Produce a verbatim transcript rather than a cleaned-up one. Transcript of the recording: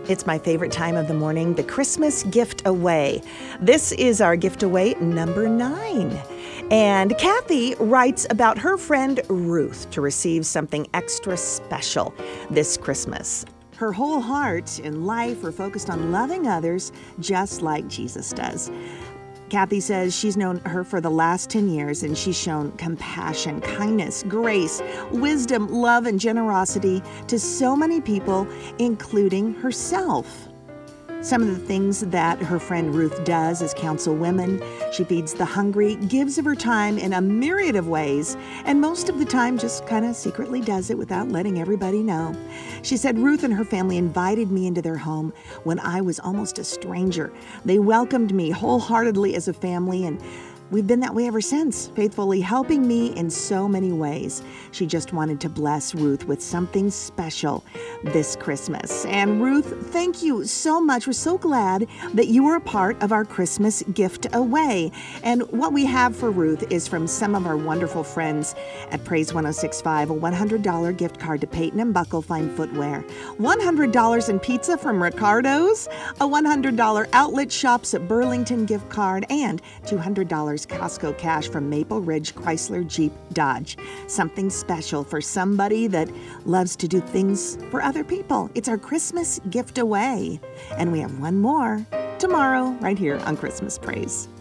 It's my favorite time of the morning, the Christmas gift away. This is our gift away number nine. And Kathy writes about her friend Ruth to receive something extra special this Christmas. Her whole heart and life are focused on loving others just like Jesus does. Kathy says she's known her for the last ten years, and she's shown compassion, kindness, grace, wisdom, love, and generosity to so many people, including herself. Some of the things that her friend Ruth does is counsel women. She feeds the hungry, gives of her time in a myriad of ways, and most of the time just kind of secretly does it without letting everybody know. She said Ruth and her family invited me into their home when I was almost a stranger. They welcomed me wholeheartedly as a family, and we've been that way ever since, faithfully helping me in so many ways. She just wanted to bless Ruth with something special this Christmas. And Ruth, thank you so much. We're so glad that you were a part of our Christmas gift away. And what we have for Ruth is from some of our wonderful friends at Praise one oh six point five, a one hundred dollars gift card to Peyton and Buckle Fine Footwear, one hundred dollars in pizza from Ricardo's, a one hundred dollars Outlet Shops at Burlington gift card, and two hundred dollars Costco cash from Maple Ridge Chrysler Jeep Dodge. Something special for somebody that loves to do things for other people. It's our Christmas gift away. And we have one more tomorrow right here on Christmas Praise.